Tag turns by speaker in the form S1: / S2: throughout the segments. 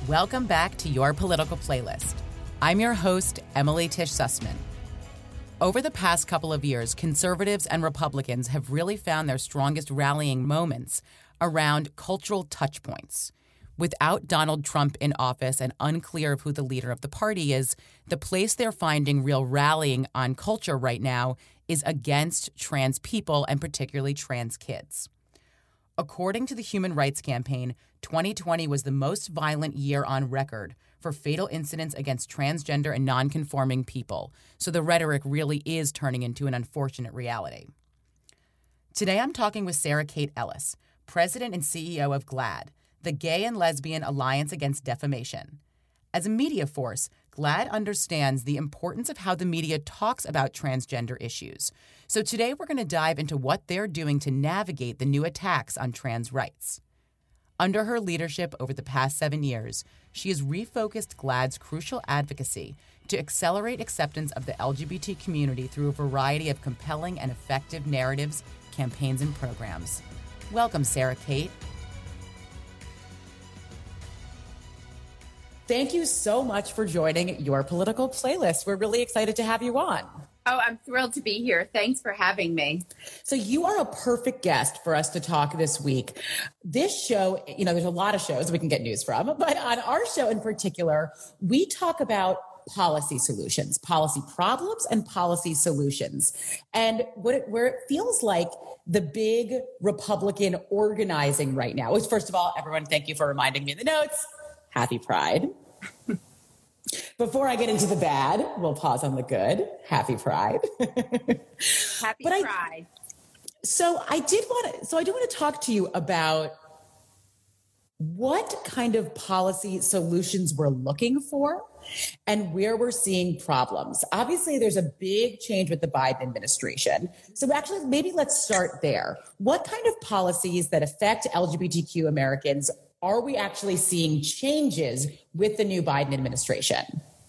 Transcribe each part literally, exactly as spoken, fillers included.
S1: Welcome back to Your Political Playlist. I'm your host, Emily Tish Sussman. Over the past couple of years, conservatives and Republicans have really found their strongest rallying moments around cultural touchpoints. Without Donald Trump in office and unclear of who the leader of the party is, the place they're finding real rallying on culture right now is against trans people and particularly trans kids. According to the Human Rights Campaign, twenty twenty was the most violent year on record for fatal incidents against transgender and nonconforming people. So the rhetoric really is turning into an unfortunate reality. Today I'm talking with Sarah Kate Ellis, President and C E O of GLAAD, the Gay and Lesbian Alliance Against Defamation. As a media force, GLAAD understands the importance of how the media talks about transgender issues. So today we're going to dive into what they're doing to navigate the new attacks on trans rights. Under her leadership over the past seven years, she has refocused GLAAD's crucial advocacy to accelerate acceptance of the L G B T community through a variety of compelling and effective narratives, campaigns, and programs. Welcome, Sarah Kate. Thank you so much for joining Your Political Playlist. We're really excited to have you on.
S2: Oh, I'm thrilled to be here. Thanks for having me.
S1: So you are a perfect guest for us to talk this week. This show, you know, there's a lot of shows we can get news from, but on our show in particular, we talk about policy solutions, policy problems and policy solutions. And what it, where it feels like the big Republican organizing right now is, first of all, everyone, thank you for reminding me in the notes. Happy Pride. Before I get into the bad, we'll pause on the good. Happy Pride.
S2: Happy
S1: but
S2: Pride.
S1: I, so I did want to, so I do want to talk to you about what kind of policy solutions we're looking for and where we're seeing problems. Obviously, there's a big change with the Biden administration. So actually, maybe let's start there. What kind of policies that affect L G B T Q Americans are we actually seeing changes with the new Biden administration?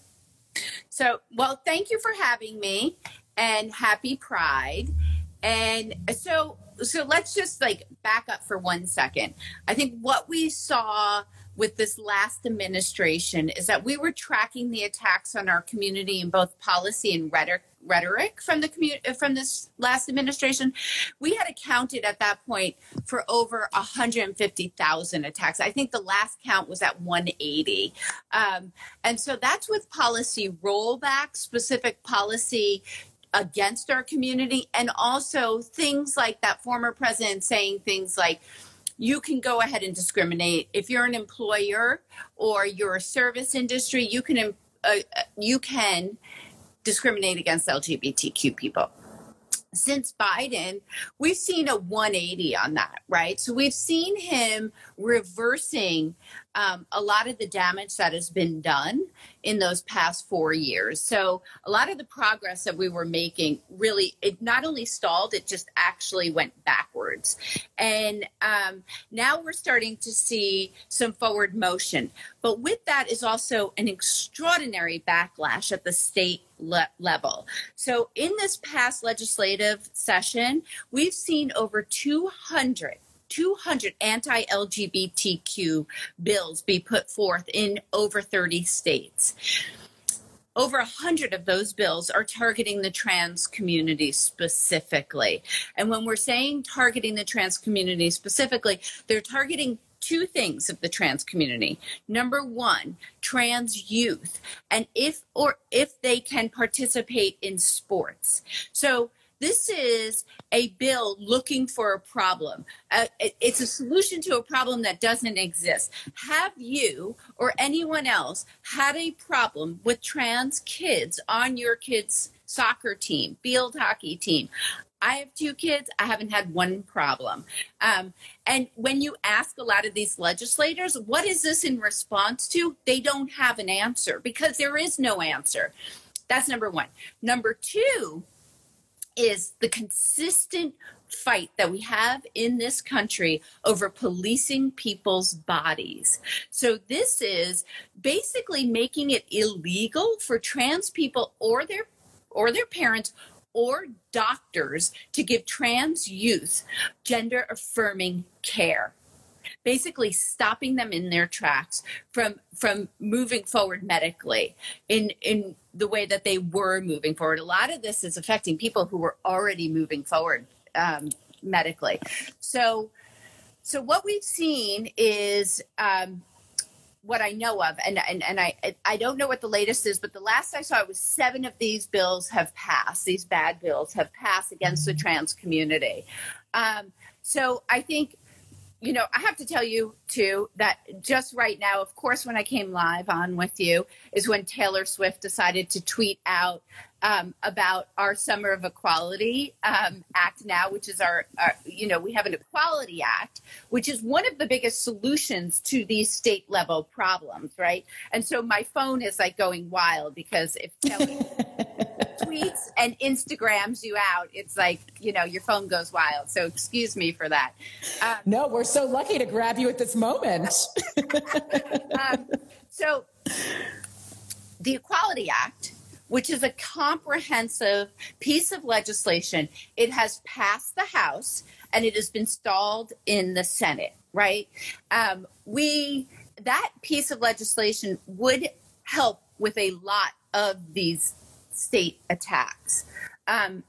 S2: So, well, thank you for having me, and happy Pride. And so, so let's just like back up for one second. I think what we saw with this last administration is that we were tracking the attacks on our community in both policy and rhetoric, rhetoric from the community from this last administration. We had accounted at that point for over one hundred fifty thousand attacks. I think the last count was at one hundred eighty. Um, and so that's with policy rollback, specific policy against our community, and also things like that former president saying things like, you can go ahead and discriminate. If you're an employer or you're a service industry, you can uh, you can discriminate against L G B T Q people. Since Biden, we've seen a one eighty on that, right? So we've seen him reversing um, a lot of the damage that has been done in those past four years. So a lot of the progress that we were making really, it not only stalled, it just actually went backwards. And um, now we're starting to see some forward motion. But with that is also an extraordinary backlash at the state le- level. So in this past legislative session, we've seen over two hundred two hundred anti-L G B T Q bills be put forth in over thirty states. Over one hundred of those bills are targeting the trans community specifically. And when we're saying targeting the trans community specifically, they're targeting two things of the trans community. Number one, trans youth, and if or if they can participate in sports. So this is a bill looking for a problem. Uh, it, it's a solution to a problem that doesn't exist. Have you or anyone else had a problem with trans kids on your kids' soccer team, field hockey team? I have two kids. I haven't had one problem. Um, and when you ask a lot of these legislators, what is this in response to? They don't have an answer because there is no answer. That's number one. Number two is the consistent fight that we have in this country over policing people's bodies. So this is basically making it illegal for trans people or their or their parents or doctors to give trans youth gender affirming care. basically stopping them in their tracks from from moving forward medically in in the way that they were moving forward. A lot of this is affecting people who were already moving forward um, medically. So, so what we've seen is um, what I know of, and and and I I don't know what the latest is, but the last I saw it was seven of these bills have passed. These bad bills have passed against the trans community. Um, so I think. You know, I have to tell you, too, that just right now, of course, when I came live on with you is when Taylor Swift decided to tweet out um, about our Summer of Equality um, Act now, which is our, our, you know, we have an Equality Act, which is one of the biggest solutions to these state level problems, right? And so my phone is like going wild because if Taylor tweets and Instagrams you out, it's like, you know, your phone goes wild. So excuse me for that. Um,
S1: no, we're so lucky to grab you at this moment.
S2: um, so the Equality Act, which is a comprehensive piece of legislation, it has passed the House and it has been stalled in the Senate, right? Um, we, that piece of legislation would help with a lot of these state attacks. Um,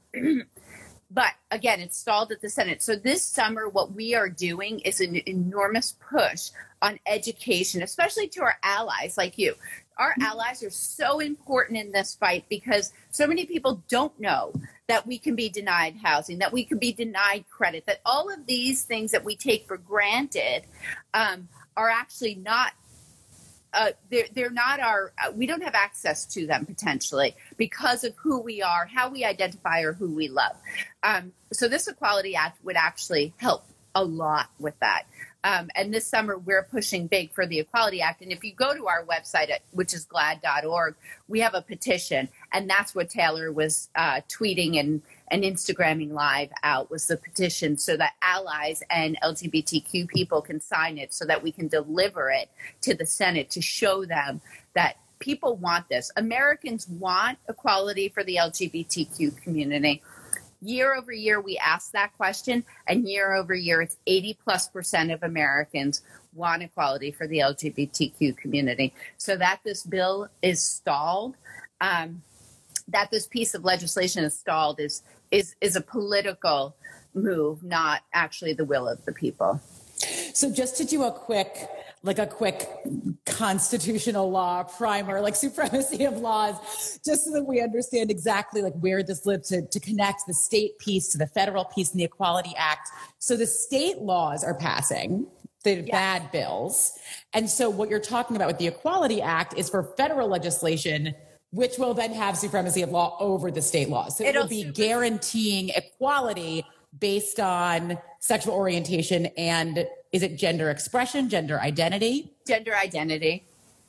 S2: but again, it's stalled at the Senate. So this summer, what we are doing is an enormous push on education, especially to our allies like you. Our allies are so important in this fight because so many people don't know that we can be denied housing, that we can be denied credit, that all of these things that we take for granted um, are actually not Uh, they're, they're not our, uh, we don't have access to them potentially because of who we are, how we identify, or who we love. Um, so this Equality Act would actually help a lot with that. Um, and this summer, we're pushing big for the Equality Act. And if you go to our website, at, which is glad dot org, we have a petition. And that's what Taylor was uh, tweeting and, and Instagramming live out, was the petition so that allies and L G B T Q people can sign it so that we can deliver it to the Senate to show them that people want this. Americans want equality for the L G B T Q community. Year over year, we ask that question, and year over year, it's eighty plus percent of Americans want equality for the L G B T Q community. So that this bill is stalled, um, that this piece of legislation is stalled is, is, is a political move, not actually the will of the people.
S1: So just to do a quick, like a quick constitutional law primer, like supremacy of laws, just so that we understand exactly like where this lives, to, to connect the state piece to the federal piece in the Equality Act. So the state laws are passing, the yes. bad bills. And so what you're talking about with the Equality Act is for federal legislation, which will then have supremacy of law over the state laws. So
S2: It'll
S1: it will be
S2: super-
S1: guaranteeing equality based on sexual orientation and, is it gender expression, gender identity?
S2: Gender identity.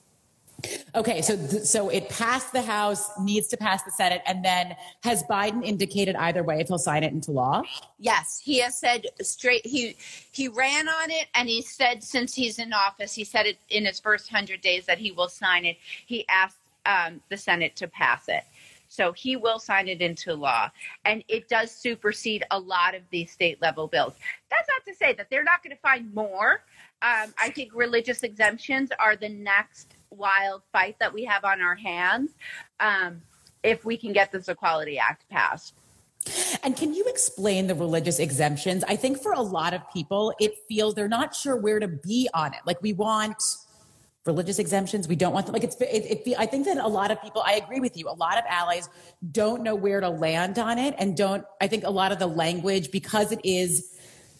S1: Okay, so th- so it passed the House, needs to pass the Senate, and then has Biden indicated either way if he'll sign it into law?
S2: Yes, he has said straight, he he ran on it, and he said since he's in office, he said it in his first one hundred days that he will sign it. He asked um, the Senate to pass it. So he will sign it into law. And it does supersede a lot of these state level bills. That's not to say that they're not going to find more. Um, I think religious exemptions are the next wild fight that we have on our hands um, if we can get this Equality Act passed.
S1: And can you explain the religious exemptions? I think for a lot of people, it feels they're not sure where to be on it. Like, we want religious exemptions. We don't want them. Like, it's, it, it, I think that a lot of people, I agree with you. A lot of allies don't know where to land on it, and don't, I think a lot of the language, because it is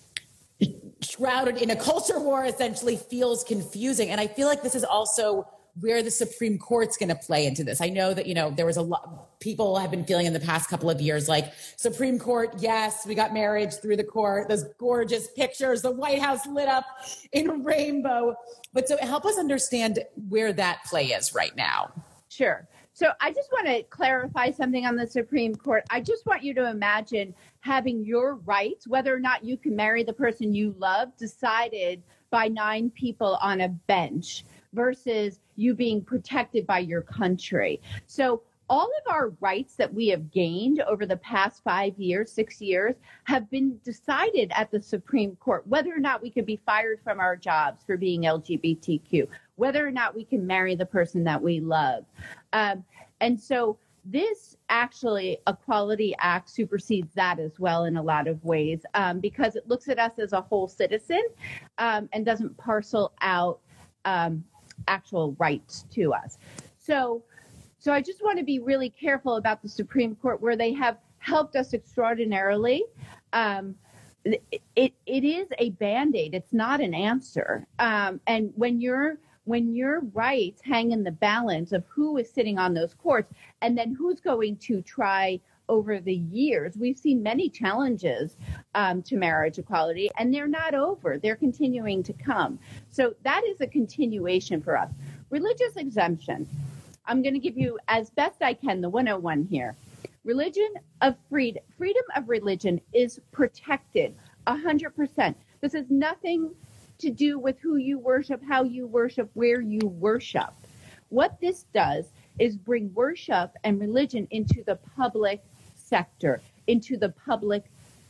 S1: shrouded in a culture war, essentially feels confusing. And I feel like this is also where the Supreme Court's going to play into this. I know that, you know, there was a lot, people have been feeling in the past couple of years like, Supreme Court, yes, we got marriage through the court, those gorgeous pictures, the White House lit up in a rainbow. But so help us understand where that play is right now.
S2: Sure. So I just want to clarify something on the Supreme Court. I just want you to imagine having your rights, whether or not you can marry the person you love, decided by nine people on a bench versus you being protected by your country. So
S3: all of our rights that we have gained over the past five years, six years, have been decided at the Supreme Court, whether or not we could be fired from our jobs for being L G B T Q, whether or not we can marry the person that we love. Um, and so this actually, Equality Act supersedes that as well in a lot of ways, um, because it looks at us as a whole citizen um, and doesn't parcel out um, actual rights to us. So So I just want to be really careful about the Supreme Court, where they have helped us extraordinarily. Um, it, it it is a Band-Aid. It's not an answer. Um, and when your when your rights hang in the balance of who is sitting on those courts, and then who's going to try over the years, we've seen many challenges um, to marriage equality, and they're not over. They're continuing to come. So that is a continuation for us. Religious exemption. I'm going to give you, as best I can, the one oh one here. Religion of freedom, freedom of religion is protected one hundred percent. This has nothing to do with who you worship, how you worship, where you worship. What this does is bring worship and religion into the public sector, into the public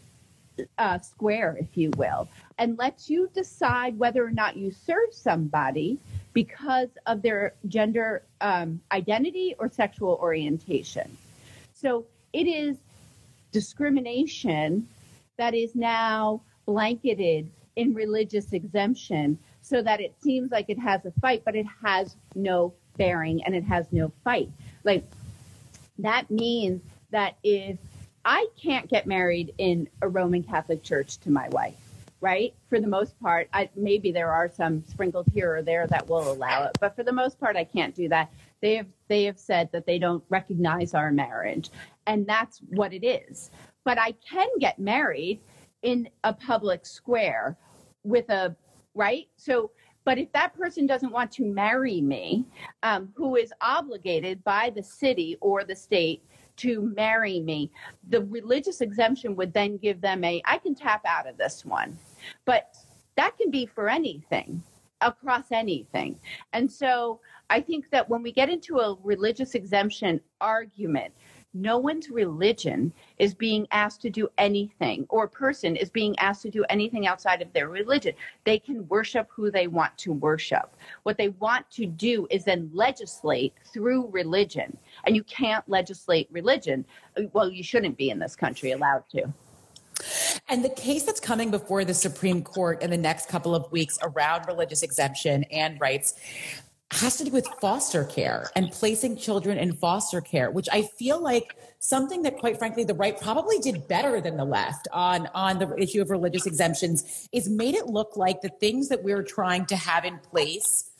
S3: uh, square, if you will, and lets you decide whether or not you serve somebody because of their gender um, identity or sexual orientation. So it is discrimination that is now blanketed in religious exemption so that it seems like it has a fight, but it has no bearing and it has no fight. Like, that means that if I can't get married in a Roman Catholic church to my wife, right? For the most part, I, maybe there are some sprinkled here or there that will allow it, but for the most part, I can't do that. They have they have said that they don't recognize our marriage, and that's what it is. But I can get married in a public square with a, right? So, but if that person doesn't want to marry me, um, who is obligated by the city or the state to marry me, the religious exemption would then give them a, I can tap out of this one. But that can be for anything, across anything. And so I think that when we get into a religious exemption argument, no one's religion is being asked to do anything, or person is being asked to do anything outside of their religion. They can worship who they want to worship. What they want to do is then legislate through religion. And you can't legislate religion. Well, you shouldn't be in this country allowed to.
S1: And the case that's coming before the Supreme Court in the next couple of weeks around religious exemption and rights has to do with foster care and placing children in foster care, which I feel like something that, quite frankly, the right probably did better than the left on, on the issue of religious exemptions, is made it look like the things that we're trying to have in place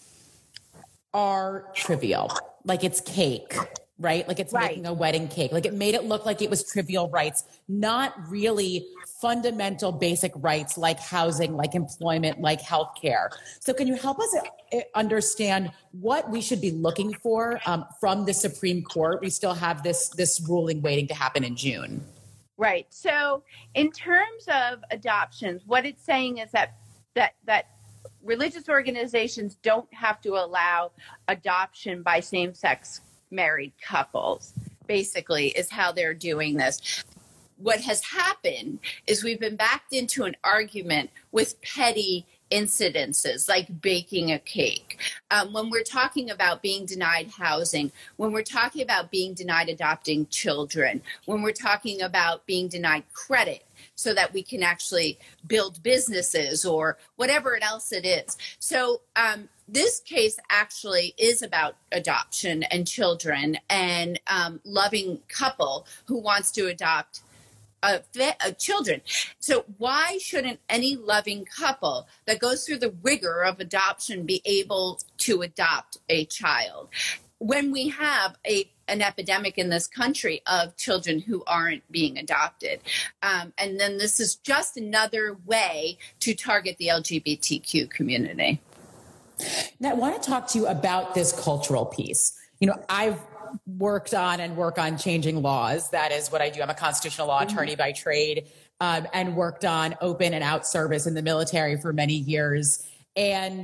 S1: are trivial, like it's cake. Right? Like it's right. Making a wedding cake. Like it made it look like it was trivial rights, not really fundamental basic rights like housing, like employment, like healthcare. So can you help us understand what we should be looking for um, from the Supreme Court? We still have this, this ruling waiting to happen in June.
S3: Right. So in terms of adoptions, what it's saying is that that that religious organizations don't have to allow adoption by same-sex married couples, basically, is how they're doing this. What has happened is we've been backed into an argument with petty incidences like baking a cake. Um, when we're talking about being denied housing, when we're talking about being denied adopting children, when we're talking about being denied credit so that we can actually build businesses or whatever else it is. So um, this case actually is about adoption and children and um, loving couple who wants to adopt Uh, uh, children. So why shouldn't any loving couple that goes through the rigor of adoption be able to adopt a child? When we have a an epidemic in this country of children who aren't being adopted. Um, and then this is just another way to target the L G B T Q community.
S1: Now, I want to talk to you about this cultural piece. You know, I've worked on and work on changing laws. That is what I do. I'm a constitutional law attorney by trade, um, and worked on open and out service in the military for many years. And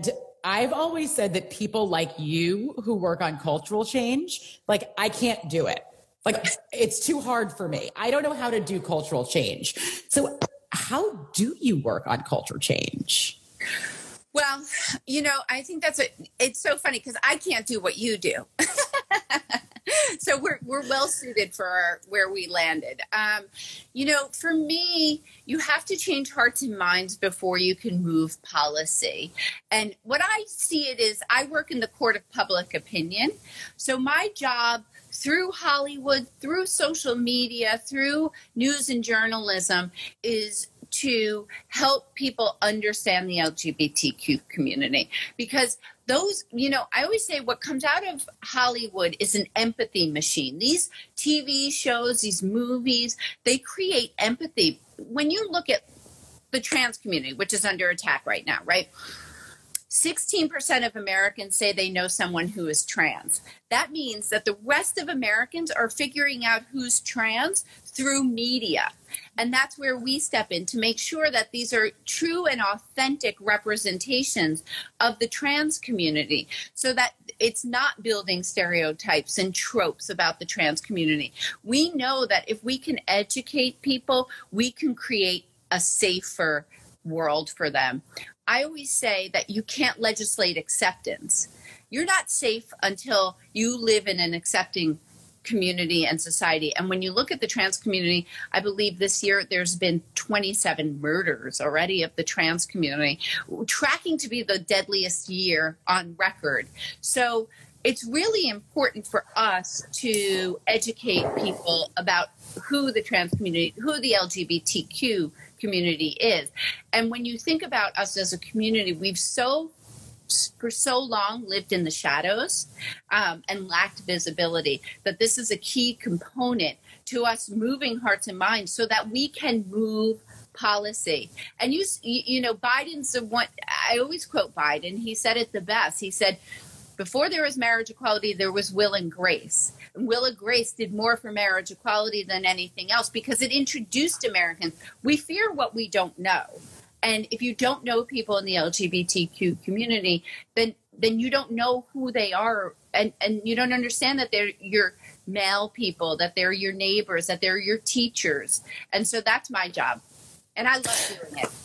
S1: I've always said that people like you who work on cultural change, like I can't do it. Like it's too hard for me. I don't know how to do cultural change. So how do you work on culture change?
S2: Well, you know, I think that's a, it's so funny because I can't do what you do. So we're we're well suited for our, where we landed. Um, you know, for me, you have to change hearts and minds before you can move policy. And what I see it is I work in the court of public opinion. So my job through Hollywood, through social media, through news and journalism is to help people understand the L G B T Q community. Because those, you know, I always say what comes out of Hollywood is an empathy machine. These T V shows, these movies, they create empathy. When you look at the trans community, which is under attack right now, right? sixteen percent of Americans say they know someone who is trans. That means that the rest of Americans are figuring out who's trans through media. And that's where we step in to make sure that these are true and authentic representations of the trans community so that it's not building stereotypes and tropes about the trans community. We know that if we can educate people, we can create a safer world for them. I always say that you can't legislate acceptance. You're not safe until you live in an accepting community and society. And when you look at the trans community, I believe this year there's been twenty-seven murders already of the trans community, tracking to be the deadliest year on record. So it's really important for us to educate people about who the trans community, who the L G B T Q community is. And when you think about us as a community, we've so for so long lived in the shadows um, and lacked visibility that this is a key component to us moving hearts and minds so that we can move policy. And you, you know, Biden's the one, I always quote Biden. He said it the best. He said, before there was marriage equality, there was will and grace. And will and grace did more for marriage equality than anything else because it introduced Americans. We fear what we don't know. And if you don't know people in the L G B T Q community, then then you don't know who they are. And, and you don't understand that they're your male people, that they're your neighbors, that they're your teachers. And so that's my job. And I love doing it.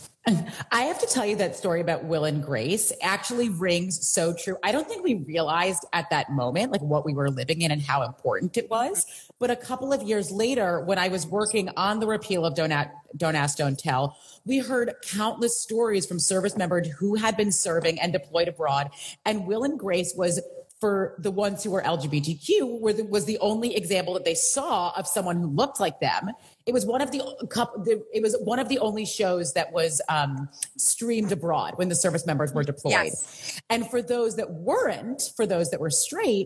S1: I have to tell you that story about Will and Grace actually rings so true. I don't think we realized at that moment, like what we were living in and how important it was. But a couple of years later, when I was working on the repeal of Don't, Don't Ask, Don't Tell, we heard countless stories from service members who had been serving and deployed abroad. And Will and Grace was, for the ones who were L G B T Q, were the, was the only example that they saw of someone who looked like them. It was one of the it was one of the only shows that was um, streamed abroad when the service members were deployed.
S2: Yes.
S1: And for those that weren't, for those that were straight,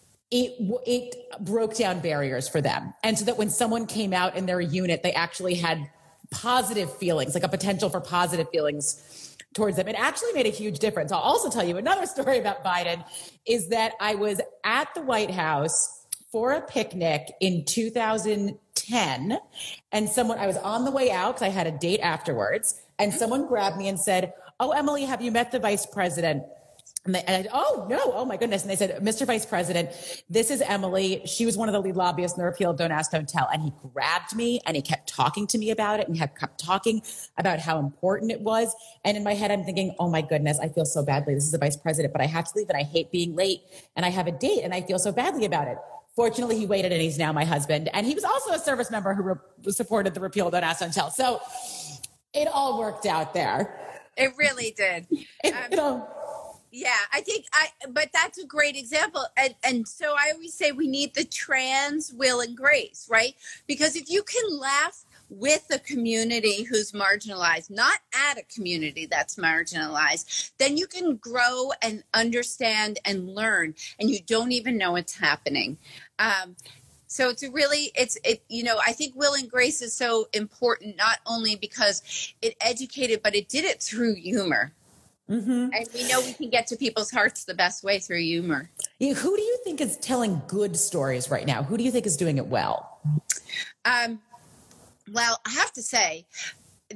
S1: it it broke down barriers for them. And so that when someone came out in their unit, they actually had positive feelings, like a potential for positive feelings towards them. It actually made a huge difference. I'll also tell you another story about Biden is that I was at the White House for a picnic in two thousand ten, and someone, I was on the way out because I had a date afterwards, and someone grabbed me and said, "Oh, Emily, have you met the vice president?" And, they, and I, oh, no, oh my goodness. And they said, "Mister Vice President, this is Emily. She was one of the lead lobbyists in the repeal of Don't Ask, Don't Tell." And he grabbed me and he kept talking to me about it and kept talking about how important it was. And in my head, I'm thinking, oh my goodness, I feel so badly. This is the vice president, but I have to leave and I hate being late and I have a date and I feel so badly about it. Fortunately, he waited and he's now my husband. And he was also a service member who re- supported the repeal of Don't Ask, Don't Tell. So it all worked out there.
S2: It really did.
S1: It,
S2: um,
S1: it all,
S2: Yeah, I think I, but that's a great example. And, and so I always say we need the trans will and grace, right? Because if you can laugh with a community who's marginalized, not at a community that's marginalized, then you can grow and understand and learn, and you don't even know it's happening. Um, So it's a really, it's, it, you know, I think will and grace is so important, not only because it educated, but it did it through humor. Mm-hmm. And we know we can get to people's hearts the best way through humor.
S1: Yeah, who do you think is telling good stories right now? Who do you think is doing it well?
S2: Um, well, I have to say that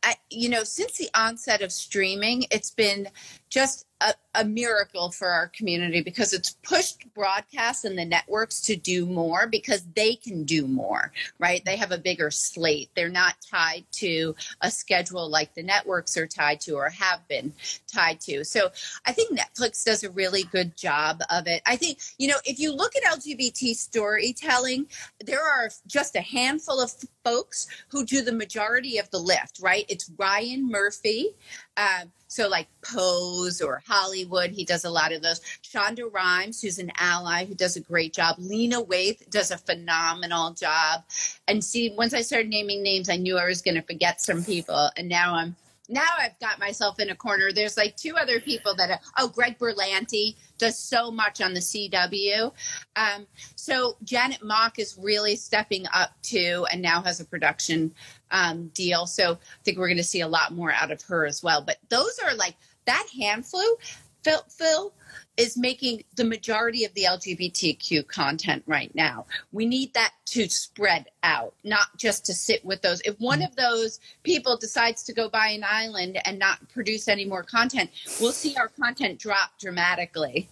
S2: I, you know, since the onset of streaming, it's been just a, a miracle for our community because it's pushed broadcast and the networks to do more because they can do more, right? They have a bigger slate. They're not tied to a schedule like the networks are tied to or have been tied to. So I think Netflix does a really good job of it. I think, you know, if you look at L G B T storytelling, there are just a handful of folks who do the majority of the lift, right? It's Ryan Murphy. Um, so like Pose or Hollywood, he does a lot of those. Shonda Rhimes, who's an ally, who does a great job. Lena Waithe does a phenomenal job. And see, once I started naming names, I knew I was going to forget some people. And now I'm Now I've got myself in a corner. There's like two other people that are, oh, Greg Berlanti does so much on the C W. Um, so Janet Mock is really stepping up too and now has a production um, deal. So I think we're going to see a lot more out of her as well. But those are like that handful, Phil, Phil is making the majority of the L G B T Q content right now. We need that to spread out, not just to sit with those. If one of those people decides to go buy an island and not produce any more content, we'll see our content drop dramatically.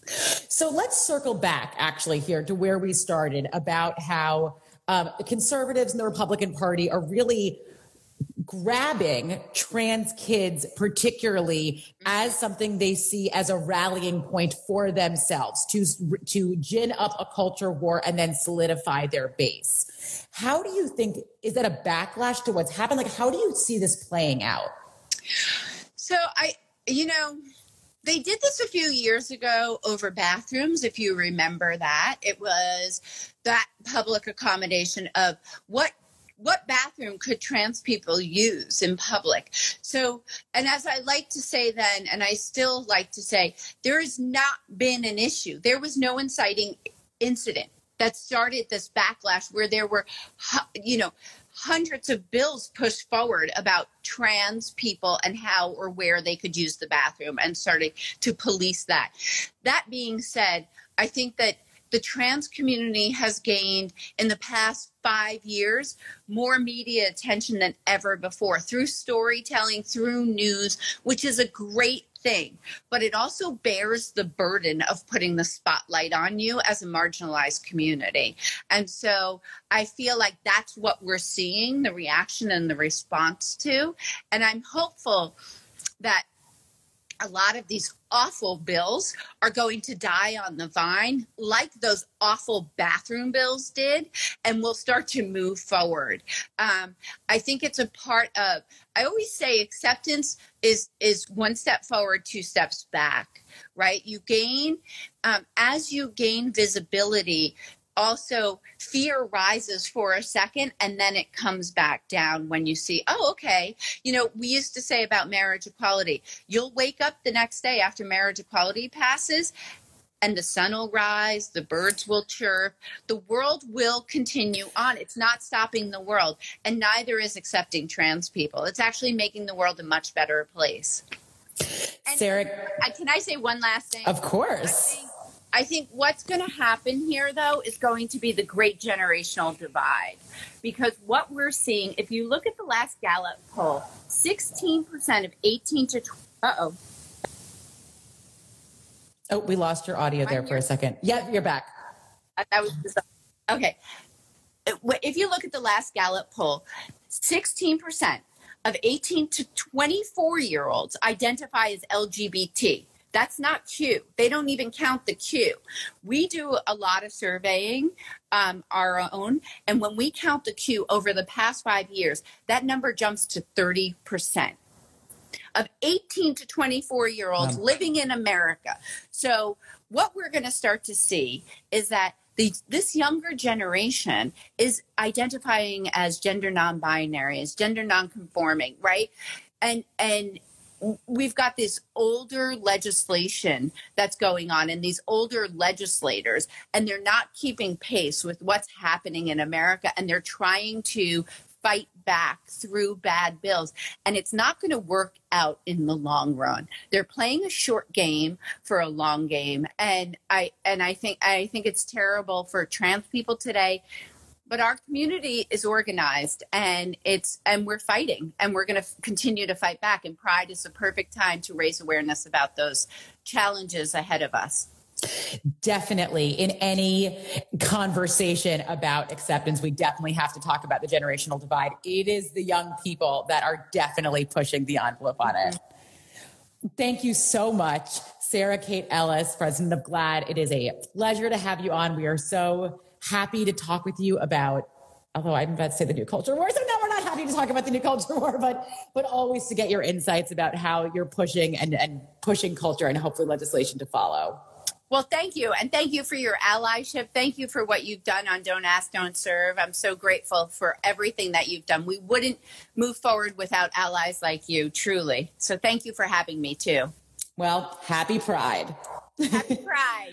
S1: So let's circle back actually here to where we started about how um, the conservatives and the Republican Party are really grabbing trans kids particularly as something they see as a rallying point for themselves to to gin up a culture war and then solidify their base. How do you think, is that a backlash to what's happened? Like, how do you see this playing out?
S2: So I, you know, they did this a few years ago over bathrooms, if you remember that. It was that public accommodation of what What bathroom could trans people use in public? So, and as I like to say then, and I still like to say, there has not been an issue. There was no inciting incident that started this backlash where there were, you know, hundreds of bills pushed forward about trans people and how or where they could use the bathroom and starting to police that. That being said, I think that the trans community has gained in the past five years more media attention than ever before through storytelling, through news, which is a great thing. But it also bears the burden of putting the spotlight on you as a marginalized community. And so I feel like that's what we're seeing, the reaction and the response to. And I'm hopeful that a lot of these awful bills are going to die on the vine like those awful bathroom bills did, and we'll start to move forward. Um, I think it's a part of, I always say acceptance is, is one step forward, two steps back, right? You gain, um, as you gain visibility, also fear rises for a second and then it comes back down when you see, oh, okay. You know, we used to say about marriage equality, you'll wake up the next day after marriage equality passes and the sun will rise, the birds will chirp, the world will continue on. It's not stopping the world, and neither is accepting trans people. It's actually making the world a much better place. And
S1: Sarah,
S2: can I say one last thing?
S1: Of course.
S2: I think what's going to happen here, though, is going to be the great generational divide. Because what we're seeing, if you look at the last Gallup poll, sixteen percent of eighteen to twenty, uh-oh.
S1: Oh, we lost your audio there for a second. Yeah, you're back.
S2: Uh, that was just, okay. If you look at the last Gallup poll, sixteen percent of eighteen to twenty-four-year-olds identify as L G B T. That's not Q. They don't even count the Q. We do a lot of surveying, um, our own, and when we count the Q over the past five years, that number jumps to thirty percent of eighteen to twenty-four-year-olds um, living in America. So what we're going to start to see is that the, this younger generation is identifying as gender non-binary, as gender non-conforming, right? And and we've got this older legislation that's going on and these older legislators, and they're not keeping pace with what's happening in America, and they're trying to fight back through bad bills, and it's not going to work out in the long run. They're playing a short game for a long game, and I and I think I think it's terrible for trans people today. but our community is organized, and it's and we're fighting, and we're going to f- continue to fight back. And Pride is the perfect time to raise awareness about those challenges ahead of us.
S1: Definitely. In any conversation about acceptance, we definitely have to talk about the generational divide. It is the young people that are definitely pushing the envelope on it. Thank you so much, Sarah Kate Ellis, president of GLAAD. It is a pleasure to have you on. We are so happy to talk with you about, although I'm about to say the new culture war, so no, we're not happy to talk about the new culture war, but but always to get your insights about how you're pushing and, and pushing culture and hopefully legislation to follow.
S2: Well, thank you. And thank you for your allyship. Thank you for what you've done on Don't Ask, Don't Serve. I'm so grateful for everything that you've done. We wouldn't move forward without allies like you, truly. So thank you for having me, too.
S1: Well, happy Pride.
S2: Happy Pride.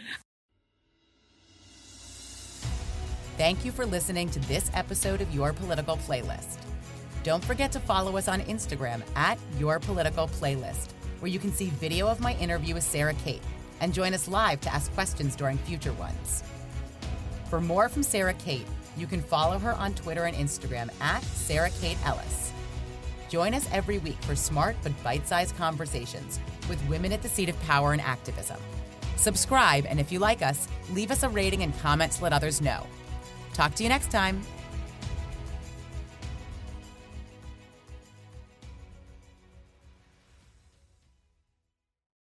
S1: Thank you for listening to this episode of Your Political Playlist. Don't forget to follow us on Instagram at Your Political Playlist, where you can see video of my interview with Sarah Kate and join us live to ask questions during future ones. For more from Sarah Kate, you can follow her on Twitter and Instagram at Sarah Kate Ellis. Join us every week for smart but bite-sized conversations with women at the seat of power and activism. Subscribe, and if you like us, leave us a rating and comment to let others know. Talk to you next time.